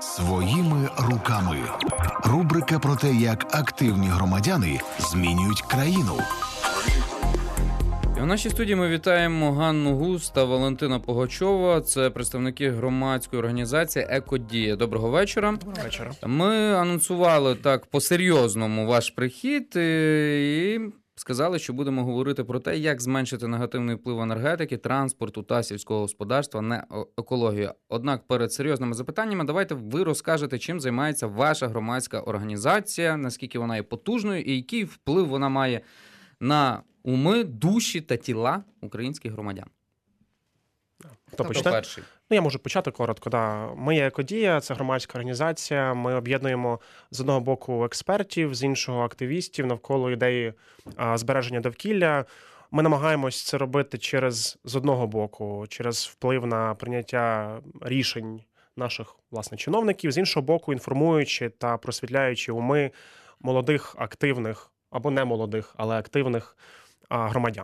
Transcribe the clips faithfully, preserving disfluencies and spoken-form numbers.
Своїми руками. Рубрика про те, як активні громадяни змінюють країну. У нашій студії ми вітаємо Ганну Гус та Валентина Погачова. Це представники громадської організації «Екодія». Доброго вечора. Доброго вечора. Ми анонсували так по-серйозному ваш прихід і сказали, що будемо говорити про те, як зменшити негативний вплив енергетики, транспорту та сільського господарства на екологію. Однак перед серйозними запитаннями давайте ви розкажете, чим займається ваша громадська організація, наскільки вона є потужною і який вплив вона має на уми, душі та тіла українських громадян. Хто почне? Перший? Ну, я можу почати коротко. Да. Ми є «Екодія», це громадська організація. Ми об'єднуємо з одного боку експертів, з іншого активістів навколо ідеї а, збереження довкілля. Ми намагаємось це робити через, з одного боку, через вплив на прийняття рішень наших, власне, чиновників, з іншого боку, інформуючи та просвітляючи уми молодих, активних, або не молодих, але активних а, громадян.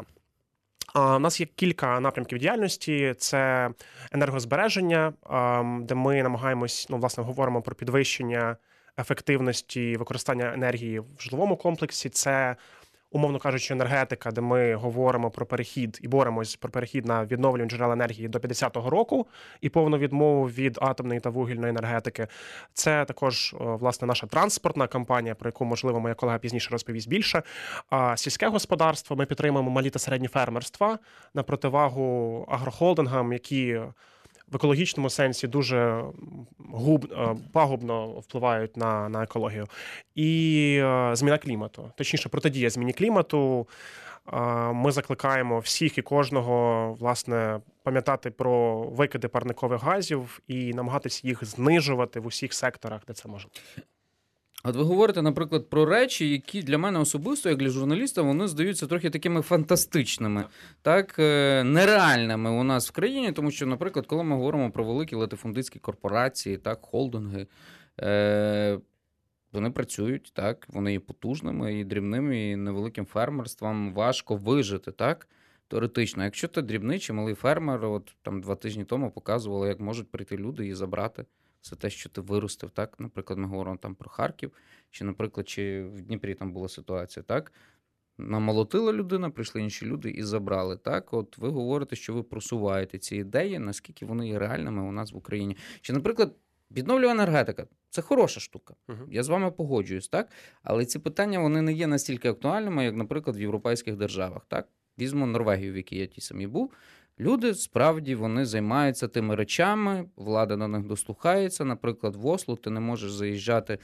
У нас є кілька напрямків діяльності. Це енергозбереження, де ми намагаємось, ну, власне, говоримо про підвищення ефективності використання енергії в житловому комплексі. Це, умовно кажучи, енергетика, де ми говоримо про перехід і боремось про перехід на відновлювані джерела енергії до п'ятдесятого року і повну відмову від атомної та вугільної енергетики. Це також, власне, наша транспортна кампанія, про яку, можливо, моя колега пізніше розповість більше. А сільське господарство, ми підтримуємо малі та середні фермерства на противагу агрохолдингам, які в екологічному сенсі дуже губ, пагубно впливають на, на екологію. І зміна клімату, точніше, протидія зміні клімату. Ми закликаємо всіх і кожного, власне, пам'ятати про викиди парникових газів і намагатися їх знижувати в усіх секторах, де це можливо. От ви говорите, наприклад, про речі, які для мене особисто, як для журналіста, вони здаються трохи такими фантастичними, так, нереальними у нас в країні, тому що, наприклад, коли ми говоримо про великі латифундистські корпорації, так, холдинги, е- вони працюють, так, вони є потужними, і дрібними, і невеликим фермерством важко вижити, так, теоретично. Якщо ти дрібний чи малий фермер, от там два тижні тому показували, як можуть прийти люди і забрати все те, що ти виростив, так? Наприклад, ми говоримо там про Харків, чи, наприклад, чи в Дніпрі там була ситуація, так? Намолотила людина, прийшли інші люди і забрали, так? От ви говорите, що ви просуваєте ці ідеї, наскільки вони є реальними у нас в Україні. Чи, наприклад, відновлювана енергетика – це хороша штука, uh-huh. я з вами погоджуюсь, так? Але ці питання, вони не є настільки актуальними, як, наприклад, в європейських державах, так? Візьмемо Норвегію, в якій я ті самі був. Люди, справді, вони займаються тими речами, влада на них дослухається. Наприклад, в Осло ти не можеш заїжджати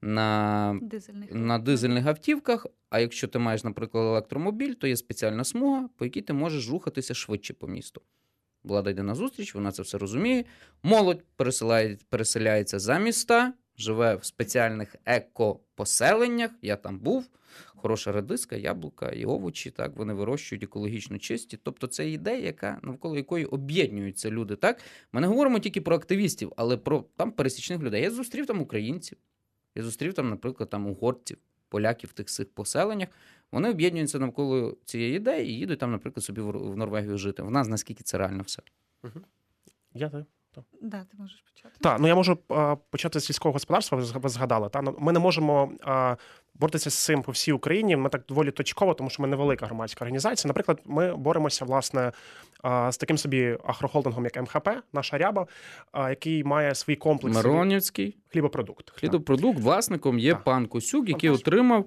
на дизельних, на дизельних автівках, а якщо ти маєш, наприклад, електромобіль, то є спеціальна смуга, по якій ти можеш рухатися швидше по місту. Влада йде на зустріч, вона це все розуміє. Молодь переселяє, переселяється за міста, живе в спеціальних екопоселеннях, я там був. Хороша редиска, яблука і овочі, так, вони вирощують екологічно чисті. Тобто це ідея, яка, навколо якої об'єднуються люди, так? Ми не говоримо тільки про активістів, але про там пересічних людей. Я зустрів там українців, я зустрів там, наприклад, там угорців, поляків в тих цих поселеннях. Вони об'єднуються навколо цієї ідеї і їдуть там, наприклад, собі в Норвегію жити. В нас наскільки це реально все. Угу. Я так. Да, ти можеш почати. Так, ну я можу а, почати з сільського господарства, ви згадали. Та? Ми не можемо а, боротися з цим по всій Україні, ми так доволі точково, тому що ми невелика громадська організація. Наприклад, ми боремося, власне, а, з таким собі агрохолдингом, як ем ха пе, наша ряба, а, який має свій комплекс. Миронівський. Хлібопродукт. Хлібопродукт, власником є так. пан Косюк, який Фантаж. отримав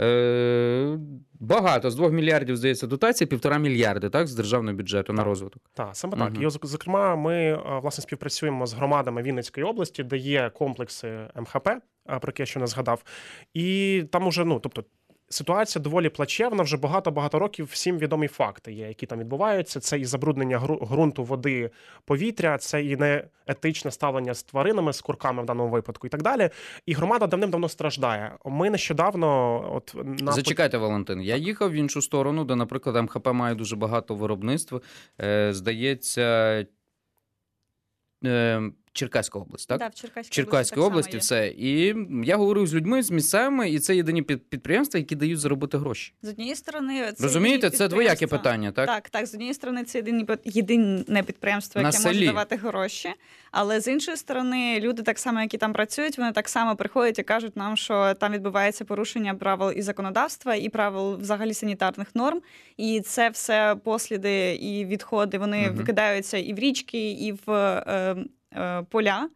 е- багато, з двох мільярдів, здається, дотації, півтора мільярди, так, з державного бюджету так. на розвиток. Так, саме угу. так. І, зокрема, ми, власне, співпрацюємо з громадами Вінницької області, де є комплекси ем ха пе, про які я ще не згадав. І там уже, ну, тобто, ситуація доволі плачевна, вже багато-багато років всім відомі факти є, які там відбуваються. Це і забруднення ґрунту, води, повітря, це і неетичне ставлення з тваринами, з курками в даному випадку і так далі. І громада давним-давно страждає. Ми нещодавно... От, на... Зачекайте, Валентин, я їхав в іншу сторону, де, наприклад, ем ха пе має дуже багато виробництва. Е, здається... Е, Черкаська область, так? Да, в Черкаській, В Черкаській області все. І я говорив з людьми, з місцевими, і це єдині підприємства, які дають заробити гроші. З однієї сторони, це розумієте, це двояке питання, так? Так, так, з однієї сторони, це єдині, єдине підприємство, яке може давати гроші, але з іншої сторони, люди так само, які там працюють, вони так само приходять і кажуть нам, що там відбувається порушення правил і законодавства, і правил взагалі санітарних норм, і це все посліди і відходи, вони угу. викидаються і в річки, і в е, е, поля.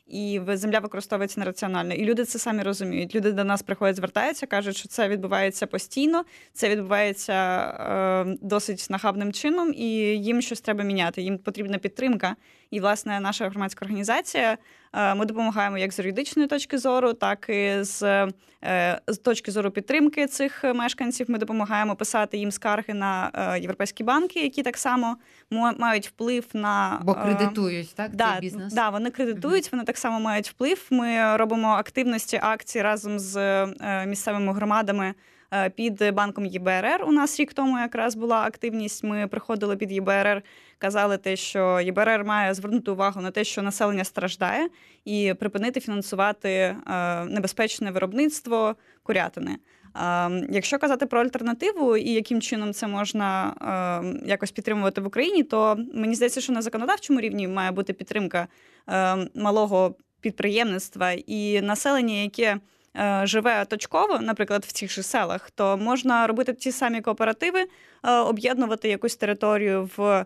І земля використовується нераціонально. І люди це самі розуміють. Люди до нас приходять, звертаються, кажуть, що це відбувається постійно, це відбувається е, досить нахабним чином, і їм щось треба міняти, їм потрібна підтримка. І, власне, наша громадська організація, е, ми допомагаємо як з юридичної точки зору, так і з, е, з точки зору підтримки цих мешканців. Ми допомагаємо писати їм скарги на е, європейські банки, які так само мають вплив на... Бо кредитують, так, да, цей бізнес? Так, да, вони кредитують, mm-hmm. вони так само мають вплив. Ми робимо активності, акції разом з е, місцевими громадами е, під банком ЄБРР. У нас рік тому якраз була активність. Ми приходили під ЄБРР, казали те, що ЄБРР має звернути увагу на те, що населення страждає, і припинити фінансувати е, небезпечне виробництво курятини. Якщо казати про альтернативу і яким чином це можна е, якось підтримувати в Україні, то мені здається, що на законодавчому рівні має бути підтримка е, малого підприємництва і населення, яке е, живе точково, наприклад, в цих же селах, то можна робити ті самі кооперативи, е, об'єднувати якусь територію в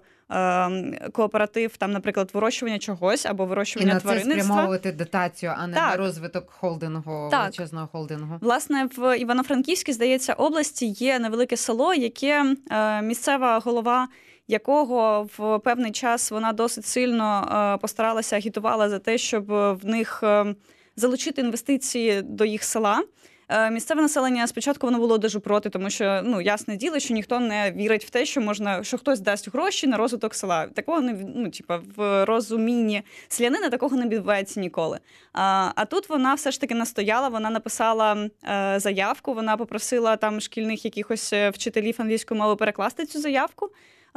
е, кооператив, там, наприклад, вирощування чогось або вирощування тваринництва. І на це спрямовувати дотацію, а не так. на розвиток холдингу, так. величезного холдингу. Власне, в Івано-Франківській, здається, області є невелике село, яке е, місцева голова якого в певний час вона досить сильно е, постаралася, агітувала за те, щоб в них е, залучити інвестиції до їх села. Місцеве населення спочатку воно було дуже проти, тому що, ну, ясне діло, що ніхто не вірить в те, що можна, що хтось дасть гроші на розвиток села. Такого не, ну, типа, в розумінні селянина такого не відбувається ніколи. А, а тут вона все ж таки настояла, вона написала е, заявку, вона попросила там шкільних якихось вчителів англійської мови перекласти цю заявку.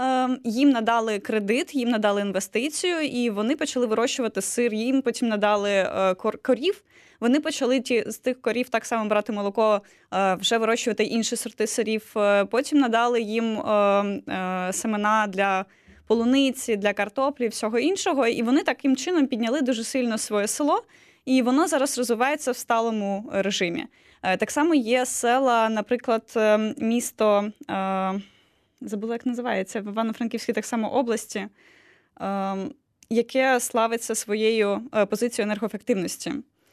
Їм надали кредит, їм надали інвестицію, і вони почали вирощувати сир, їм потім надали корів. Вони почали ті, з тих корів так само брати молоко, вже вирощувати інші сорти сирів. Потім надали їм семена для полуниці, для картоплі, всього іншого. І вони таким чином підняли дуже сильно своє село, і воно зараз розвивається в сталому режимі. Так само є села, наприклад, місто... Забула, як називається, в Івано-Франківській так само області, е, яке славиться своєю позицією енергоефективності.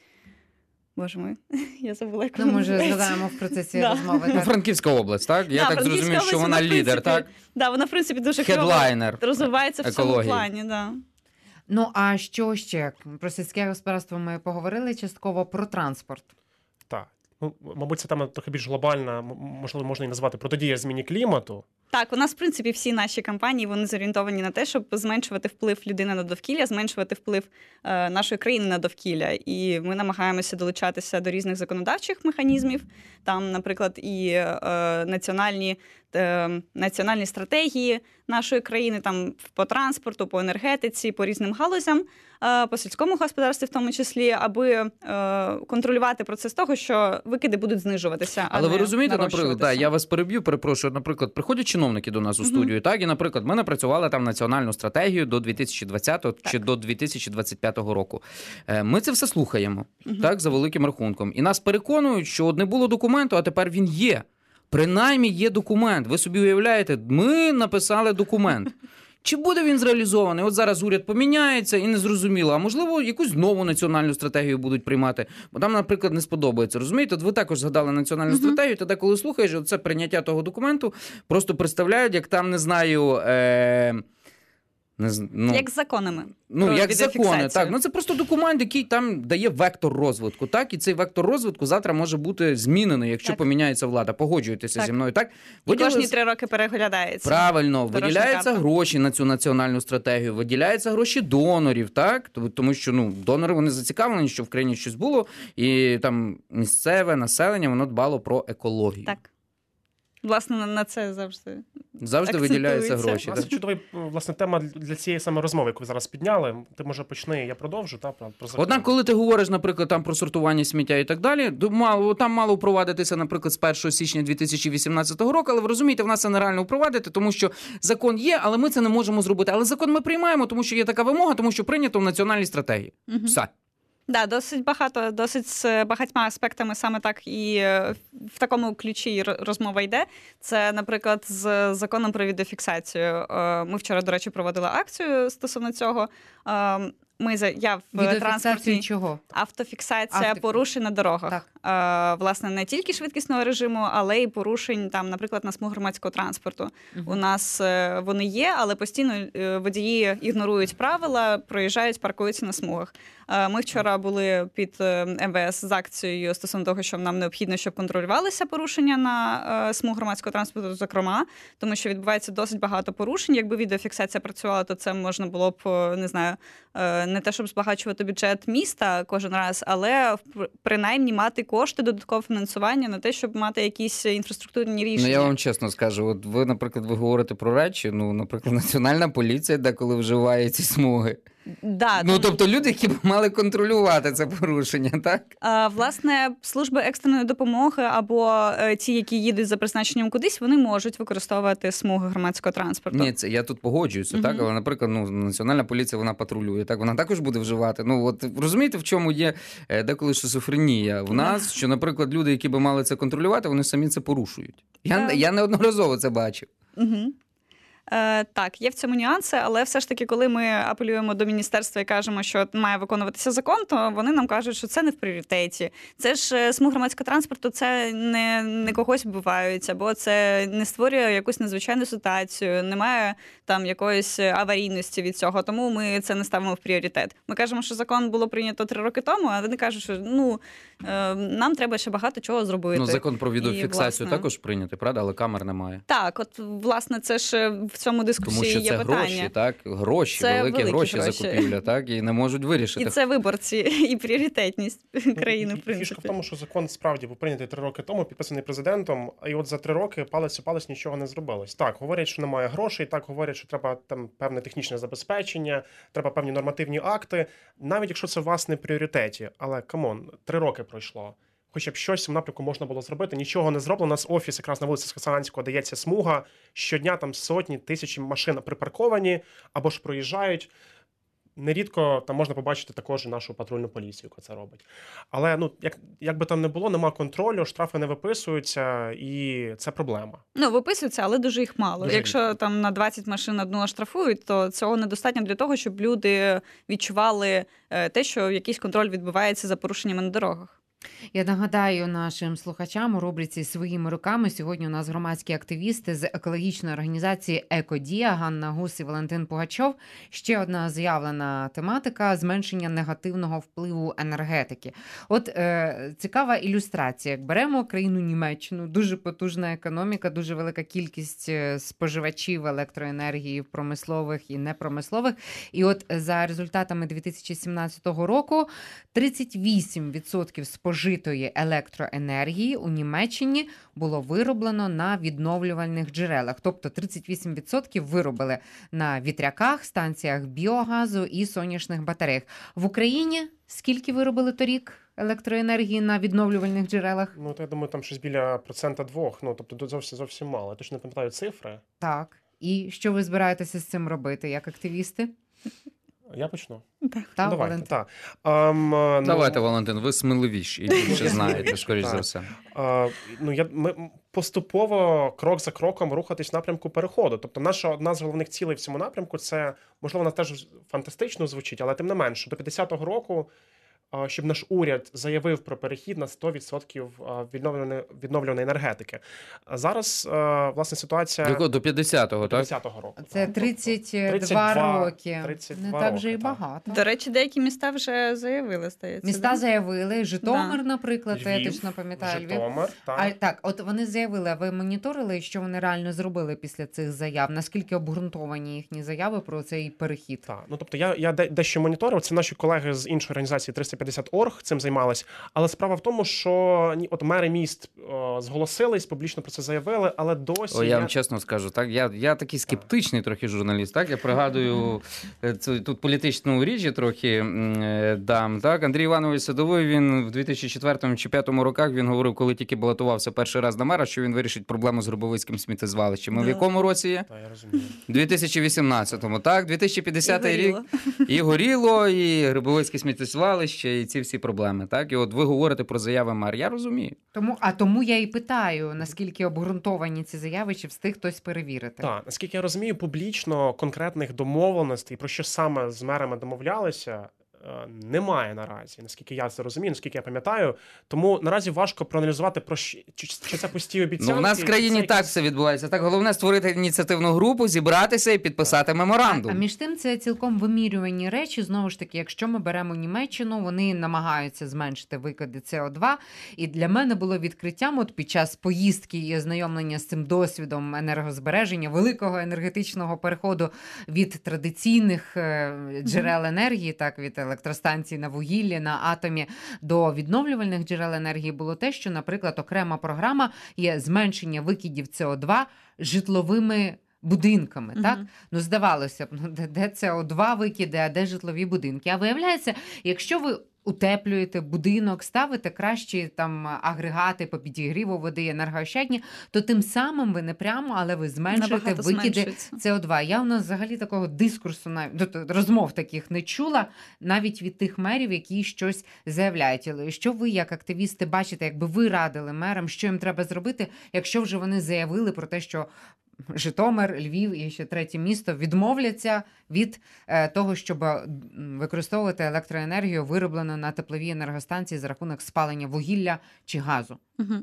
Боже мой, я забула, як ну, може, згадаємо в процесі да. розмови. Так? Франківська область, так? Я да, так зрозумів, що вона лідер, так? Да, вона, в принципі, дуже хедлайнер розвивається в цьому плані. Да. Ну, а що ще? Про сільське господарство ми поговорили частково, про транспорт. Так. Ну, мабуть, це тема трохи більш глобальна, можливо, можна і назвати протидія зміні клімату. Так, у нас, в принципі, всі наші кампанії, вони зорієнтовані на те, щоб зменшувати вплив людини на довкілля, зменшувати вплив е, нашої країни на довкілля. І ми намагаємося долучатися до різних законодавчих механізмів. Там, наприклад, і е, національні, е, національні стратегії нашої країни, там по транспорту, по енергетиці, по різним галузям, е, по сільському господарстві в тому числі, аби е, контролювати процес того, що викиди будуть знижуватися, але а ви не розумієте, наприклад, да, я вас переб'ю, перепрошую, наприклад, приходять чиновники до нас у студію, uh-huh. так, і, наприклад, ми напрацювали там національну стратегію до дві тисячі двадцятого так. чи до дві тисячі двадцять п'ятого року. Ми це все слухаємо, uh-huh. так, за великим рахунком. І нас переконують, що от не було документу, а тепер він є. Принаймні є документ. Ви собі уявляєте, ми написали документ. Чи буде він зреалізований? От зараз уряд поміняється і не зрозуміло. А можливо, якусь нову національну стратегію будуть приймати. Бо там, наприклад, не сподобається. Розумієте? От ви також згадали національну uh-huh. стратегію, тоді, коли слухаєш, це прийняття того документу, просто представляють, як там, не знаю... Е- Не, ну, як з законами. Ну, як закони, так. Ну, це просто документ, який там дає вектор розвитку, так? І цей вектор розвитку завтра може бути змінений, якщо так. поміняється влада. Погоджуєтеся так. зі мною, так? Виділи... І кожні три роки переглядається. Правильно. Виділяються гроші на цю національну стратегію, виділяються гроші донорів, так? Тому що, ну, донори, вони зацікавлені, що в країні щось було, і там місцеве населення, воно дбало про екологію. Так. власне, на, на це завжди Завжди виділяються гроші. Це Да? чудова власне тема для цієї саме розмови, яку ви зараз підняли. Ти може почни, я продовжу. Та про про закон. Однак, коли ти говориш, наприклад, там про сортування сміття і так далі, то мало там мало впровадитися, наприклад, з першого січня дві тисячі вісімнадцятого року. Але ви розумієте, в нас це нереально впровадити, тому що закон є, але ми це не можемо зробити. Але закон ми приймаємо, тому що є така вимога, тому що прийнято в національній стратегії. Угу. Все. Да, досить багато, досить з багатьма аспектами саме так і в такому ключі розмова йде. Це, наприклад, з законом про відеофіксацію. Ми вчора, до речі, проводили акцію стосовно цього. Ми за я в транспорті чого? Автофіксація Автофі... порушень на дорогах. Так. А, власне, не тільки швидкісного режиму, але й порушень там, наприклад, на смуг громадського транспорту. Uh-huh. У нас вони є, але постійно водії ігнорують правила, проїжджають, паркуються на смугах. Ми вчора були під ем ве ес з акцією стосовно того, що нам необхідно, щоб контролювалися порушення на смуг громадського транспорту, зокрема, тому що відбувається досить багато порушень. Якби відеофіксація працювала, то це можна було б, не знаю, не те, щоб збагачувати бюджет міста кожен раз, але принаймні мати кошти, додаткове фінансування на те, щоб мати якісь інфраструктурні рішення. Ну, я вам чесно скажу, от ви, наприклад, ви говорите про речі, ну, наприклад, Національна поліція деколи вживає ці смуги. Да, ну, тому... тобто люди, які б мали контролювати це порушення, так? А, власне, служби екстреної допомоги або е, ті, які їдуть за призначенням кудись, вони можуть використовувати смуги громадського транспорту. Ні, це я тут погоджуюся, uh-huh. так? Але, наприклад, ну, Національна поліція, вона патрулює, так? Вона також буде вживати. Ну, от розумієте, в чому є деколи шизофренія в нас, uh-huh. що, наприклад, люди, які би мали це контролювати, вони самі це порушують. Я, uh-huh. я неодноразово це бачив. Uh-huh. Е, так, є в цьому нюанси, але все ж таки, коли ми апелюємо до міністерства і кажемо, що має виконуватися закон, то вони нам кажуть, що це не в пріоритеті. Це ж смуг громадського транспорту, це не, не когось вбивають, або це не створює якусь надзвичайну ситуацію, немає там якоїсь аварійності від цього, тому ми це не ставимо в пріоритет. Ми кажемо, що закон було прийнято три роки тому, а вони кажуть, що ну, е, нам треба ще багато чого зробити. Ну, закон про відеофіксацію і, власне, також прийнятий, правда? Але камер немає. Так, от, власне, це ж в цьому дискусії Тому що є це питання. Гроші, так? Гроші, це великі, великі гроші, гроші закупівля, так? І не можуть вирішити. І це виборці, і пріоритетність країни, в принципі. Фішка в тому, що закон справді був прийнятий три роки тому, підписаний президентом, і от за три роки палець у палець нічого не зробилось. Так, говорять, що немає грошей, так, говорять, що треба там певне технічне забезпечення, треба певні нормативні акти, навіть якщо це у вас не в пріоритеті. Але, камон, три роки пройшло. Хоча б щось в напрямку можна було зробити, нічого не зроблено. У нас офіс якраз на вулиці Саксаганського дається смуга. Щодня там сотні, тисячі машин припарковані або ж проїжджають. Нерідко там можна побачити також і нашу патрульну поліцію, яка це робить. Але ну, як, як би там не було, нема контролю, штрафи не виписуються, і це проблема. Ну, виписуються, але дуже їх мало. Дуже Якщо рідко. Там на двадцять машин одну штрафують, то цього недостатньо для того, щоб люди відчували те, що якийсь контроль відбувається за порушеннями на дорогах. Я нагадаю нашим слухачам у рубриці «Своїми руками» сьогодні у нас громадські активісти з екологічної організації «Екодія» Ганна Гус і Валентин Пугачов. Ще одна заявлена тематика – зменшення негативного впливу енергетики. От е, цікава ілюстрація. Як беремо країну Німеччину, дуже потужна економіка, дуже велика кількість споживачів електроенергії промислових і непромислових. І от за результатами дві тисячі сімнадцятого року тридцять вісім відсотків споживачів спожитої електроенергії у Німеччині було вироблено на відновлювальних джерелах. Тобто тридцять вісім відсотків виробили на вітряках, станціях біогазу і сонячних батареях. В Україні скільки виробили торік електроенергії на відновлювальних джерелах? Ну, то я думаю, там щось біля процента двох. Ну, тобто зовсім, зовсім мало. Я точно не пам'ятаю цифри. Так. І що ви збираєтеся з цим робити, як активісти? Я почну. Так, ну, давайте, Валентин. Так. Um, давайте, ну, Валентин, ви сміливіші і більше знаєте, скоріш за все. Uh, ну, я, ми поступово, крок за кроком, рухатись в напрямку переходу. Тобто наша одна з головних цілей в цьому напрямку – це, можливо, вона теж фантастично звучить, але тим не менше, до п'ятдесятого року, щоб наш уряд заявив про перехід на сто відсотків відновлюваної, відновлюваної енергетики. Зараз, власне, ситуація... До, до п'ятдесятого, так? п'ятдесятого року. Це тридцять два роки. тридцять два Не так вже роки, і багато. До речі, деякі міста вже заявили, здається. Міста да? заявили. Житомир, Да. наприклад, Львів, я точно пам'ятаю. Львів. Житомир, так. А, так, от вони заявили, а ви моніторили, що вони реально зробили після цих заяв? Наскільки обґрунтовані їхні заяви про цей перехід? Так, ну тобто я, я дещо моніторив. Це наші колеги з іншої організації триста п'ятдесят точка орг цим займалась. Але справа в тому, що ні, от мери міст о, зголосились, публічно про це заявили, але досі... О, я вам чесно скажу, так, я, я такий скептичний трохи журналіст, так, я пригадую це, тут політичну річ я трохи е, дам, так, Андрій Іванович Садовий, він в дві тисячі четвертому чи п'ятому роках, він говорив, коли тільки балотувався перший раз на мера, що він вирішить проблему з Гробовицьким сміттєзвалищем. Ми в якому році є? Та, я розумію. дві тисячі вісімнадцятому, так, дві тисячі п'ятдесятий рік. І горіло, і Гробовицьке сміттєзвалище, і ці всі проблеми, так, і от ви говорите про заяви мер, я розумію. Тому, а тому я і питаю, наскільки обґрунтовані ці заяви, чи встиг хтось перевірити. Так, наскільки я розумію, публічно конкретних домовленостей, про що саме з мерами домовлялися, немає наразі, наскільки я це розумію, наскільки я пам'ятаю. Тому наразі важко проаналізувати, про що, чи, чи це пусті обіцянки. Ну, в нас в країні це так якісь... все відбувається. Так, головне створити ініціативну групу, зібратися і підписати меморандум. А, а між тим це цілком вимірювані речі. Знову ж таки, якщо ми беремо Німеччину, вони намагаються зменшити викиди С О два. І для мене було відкриттям от під час поїздки і ознайомлення з цим досвідом енергозбереження, великого енергетичного переходу від традиційних джерел енергії, так, від електростанцій на вугіллі, на атомі, до відновлювальних джерел енергії було те, що, наприклад, окрема програма є зменшення викидів С О два житловими будинками, uh-huh. так? Ну, здавалося б, ну, де, де С О два викиди, а де житлові будинки? А виявляється, якщо ви утеплюєте будинок, ставите кращі там агрегати по підігріву води, енергоощадні, то тим самим ви не прямо, але ви зменшуєте Набагато викиди С О два. Я у нас взагалі такого дискурсу, розмов таких не чула, навіть від тих мерів, які щось заявляють. Що ви, як активісти, бачите, якби ви радили мерам, що їм треба зробити, якщо вже вони заявили про те, що Житомир, Львів і ще третє місто відмовляться від е, того, щоб використовувати електроенергію, вироблену на тепловій енергостанції за рахунок спалення вугілля чи газу. Угу.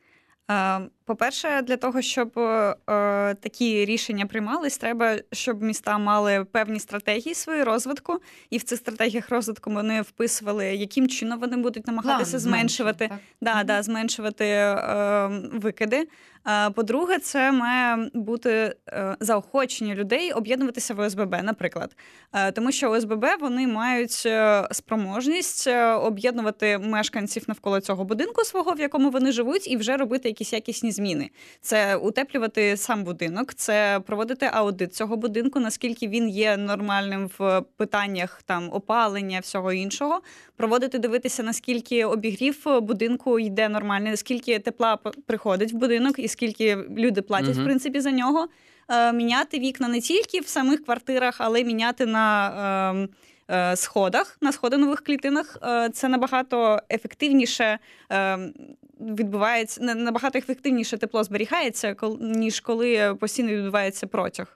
По-перше, для того, щоб е, такі рішення приймались, треба, щоб міста мали певні стратегії свої розвитку, і в цих стратегіях розвитку вони вписували, яким чином вони будуть намагатися План, зменшувати, да, mm-hmm. да, зменшувати е, викиди. По-друге, це має бути заохочення людей об'єднуватися в О С Б Б, наприклад. Тому що О С Б Б, вони мають спроможність об'єднувати мешканців навколо цього будинку свого, в якому вони живуть, і вже робити якісь якісні зміни. Це утеплювати сам будинок, це проводити аудит цього будинку, наскільки він є нормальним в питаннях там опалення, всього іншого. Проводити, дивитися, наскільки обігрів будинку йде нормально, наскільки тепла приходить в будинок, і скільки люди платять, uh-huh. в принципі, за нього. Е, міняти вікна не тільки в самих квартирах, але й міняти на е, е, сходах, на сходинових клітинах. Е, це набагато ефективніше е, відбувається, набагато ефективніше тепло зберігається, ніж коли постійно відбувається протяг.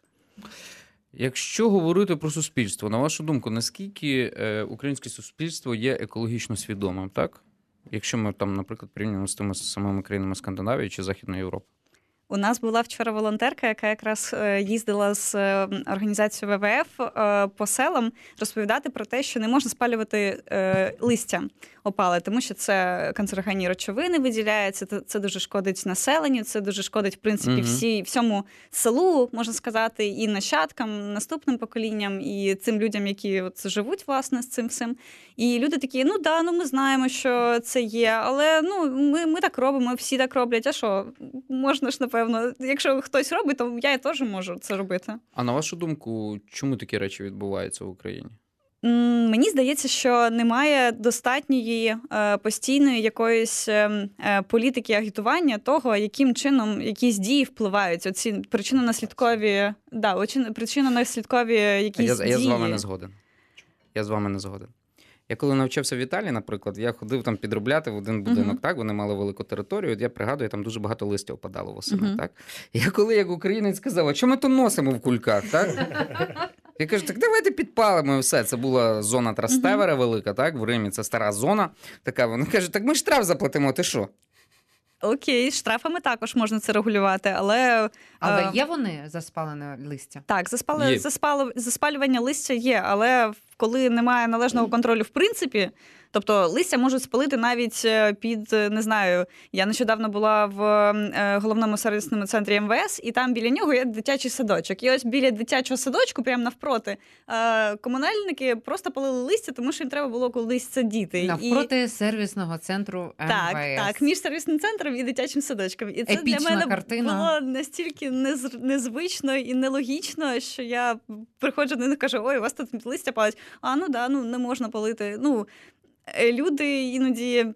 Якщо говорити про суспільство, на вашу думку, наскільки е, українське суспільство є екологічно свідомим, так? Якщо ми там, наприклад, порівнюємо з тими самими країнами Скандинавії чи Західної Європи? У нас була вчора волонтерка, яка якраз їздила з організацією В В Ф по селам розповідати про те, що не можна спалювати листя опали, тому що це канцерогенні речовини виділяються, це дуже шкодить населенню, це дуже шкодить, в принципі, всі, всьому селу, можна сказати, і нащадкам, наступним поколінням, і цим людям, які от живуть, власне, з цим всім. І люди такі, ну да, ну ми знаємо, що це є, але ну ми, ми так робимо, всі так роблять, а що, можна ж, напевно, якщо хтось робить, то я теж можу це робити. А на вашу думку, чому такі речі відбуваються в Україні? Мені здається, що немає достатньої е, постійної якоїсь е, політики агітування того, яким чином якісь дії впливають. Оці причинно-наслідкові, да, причинно-наслідкові якісь я, дії. Я з вами не згоден. Я з вами не згоден. Я коли навчався в Італії, наприклад, я ходив там підробляти в один будинок, uh-huh. так, вони мали велику територію, я пригадую, там дуже багато листя опадало восени, uh-huh. так. І я коли як українець сказав, а що ми то носимо в кульках, так? Я кажу, так давайте підпалимо і все. Це була зона Трастевера uh-huh. велика, так, в Римі, це стара зона така. Вони кажуть, так ми штраф заплатимо, ти що? Окей, штрафами також можна це регулювати, але... Але е... є вони за спалене листя? Так, за, спали... за, спал... за спалювання листя є, але коли немає належного контролю в принципі, Тобто листя можуть спалити навіть під, не знаю, я нещодавно була в головному сервісному центрі ем ве ес, і там біля нього є дитячий садочок. І ось біля дитячого садочку, прямо навпроти, комунальники просто палили листя, тому що їм треба було колись садіти. Навпроти і... сервісного центру ем ве ес. Так, так, між сервісним центром і дитячим садочком. І це Епічна для мене картина. було настільки нез... незвично і нелогічно, що я приходжу до них і кажу, ой, у вас тут листя палять. А, ну да, ну не можна палити. Ну, люди іноді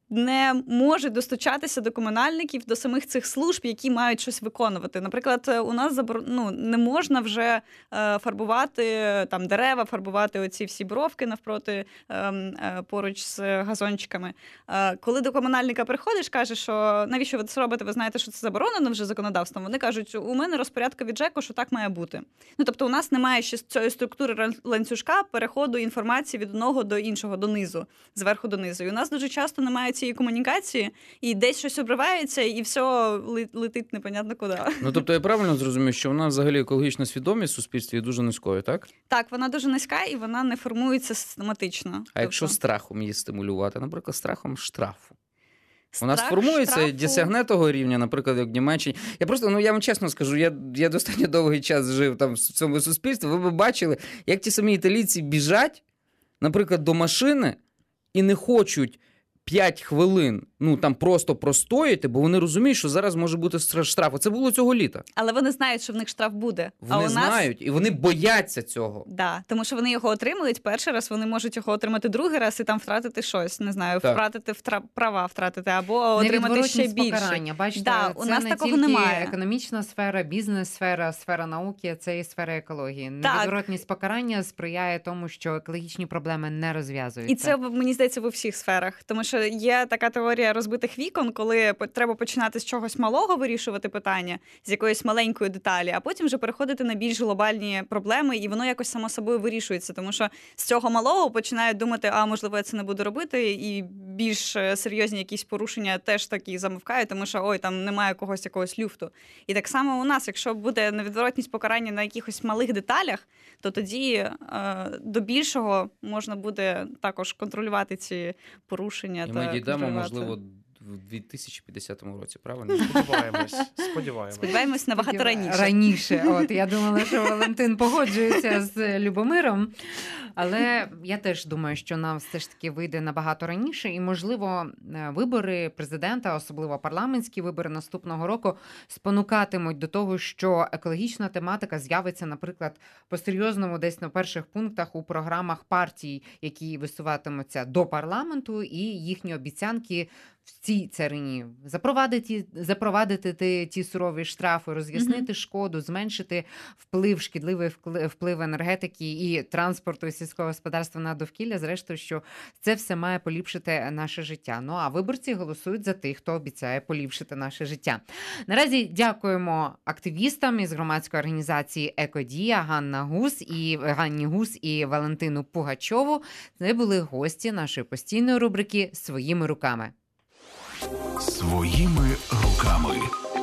не можуть достучатися до комунальників, до самих цих служб, які мають щось виконувати. Наприклад, у нас забор... ну, не можна вже е, фарбувати там дерева, фарбувати оці всі бровки навпроти е, е, поруч з газончиками. Е, коли до комунальника приходиш, кажеш, що навіщо ви це робите, ви знаєте, що це заборонено вже законодавством, вони кажуть, у мене розпорядка від ЖЕКу, що так має бути. Ну, тобто у нас немає ще цієї структури ланцюжка переходу інформації від одного до іншого, донизу, зверху донизу. І у нас дуже часто немає цієї комунікації, і десь щось обривається, і все летить непонятно куди. Ну, тобто я правильно зрозумів, що вона взагалі екологічна свідомість в суспільстві дуже низькою, так? Так, вона дуже низька, і вона не формується систематично. А тобто... якщо страхом її стимулювати, наприклад, страхом штрафу? У нас Страх, формується, штрафу... досягне того рівня, наприклад, як в Німеччині. Я просто, ну я вам чесно скажу, я, я достатньо довгий час жив там в цьому суспільстві, ви б бачили, як ті самі італійці біжать, наприклад, до машини і не хочуть п'ять хвилин, ну, там просто простояти, бо вони розуміють, що зараз може бути штраф. Це було цього літа. Але вони знають, що в них штраф буде. Вони а у нас... знають, і вони бояться цього. Да, тому що вони його отримують перший раз, вони можуть його отримати другий раз і там втратити щось, не знаю, так. втратити втра... права втратити, або отримати ще більше. Покарання. Бачите, да, це у нас не такого тільки немає. Економічна сфера, бізнес-сфера, сфера науки, це і сфера екології. Невідворотність покарання сприяє тому, що екологічні проблеми не розв'язуються. І це, мені здається, в усіх сферах. Тому що є така теорія розбитих вікон, коли треба починати з чогось малого вирішувати питання, з якоїсь маленької деталі, а потім вже переходити на більш глобальні проблеми, і воно якось само собою вирішується. Тому що з цього малого починають думати, а, можливо, я це не буду робити, і більш серйозні якісь порушення теж такі замовкають, тому що, ой, там немає когось якогось люфту. І так само у нас, якщо буде невідворотність покарання на якихось малих деталях, то тоді е, до більшого можна буде також контролювати ці порушення. І та ми дійдемо, можливо, в дві тисячі п'ятдесятому році, правильно? Сподіваємось, сподіваємось. Сподіваємось набагато раніше. Раніше. От, я думала, що Валентин погоджується з Любомиром, але я теж думаю, що нам все ж таки вийде набагато раніше, і, можливо, вибори президента, особливо парламентські вибори наступного року, спонукатимуть до того, що екологічна тематика з'явиться, наприклад, по-серйозному десь на перших пунктах у програмах партій, які висуватимуться до парламенту, і їхні обіцянки в цій царині запровадити, запровадити ті, ті сурові штрафи, роз'яснити mm-hmm. шкоду, зменшити вплив, шкідливий вплив енергетики і транспорту і сільського господарства на довкілля, зрештою, що це все має поліпшити наше життя. Ну, а виборці голосують за тих, хто обіцяє поліпшити наше життя. Наразі дякуємо активістам із громадської організації «Екодія» Ганна Гус і Ганні Гус і Валентину Пугачову. Це були гості нашої постійної рубрики «Своїми руками». Своїми руками.